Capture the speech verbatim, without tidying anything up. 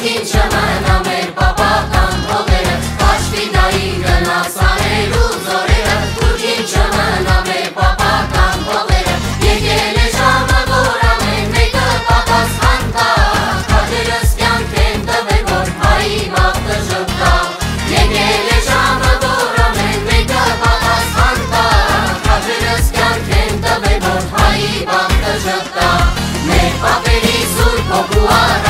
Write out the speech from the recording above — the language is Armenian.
Որդին չմնա մեր պապական հողերը, Աշվիդայի գնաս անելու ձորերը, Որդին չմնա մեր պապական հողերը, եկել է ժամը, որ ամեն մեկը պատասխան տա, քաջերս կյանք են տվել, որ հայի բախտը ժպտա, եկել է ժամը, որ ամեն մեկը պատասխան տա, քաջերս կյանք են տվել, որ հայի բախտը ժպտա, մեր պապերի սուրբ հոգու առ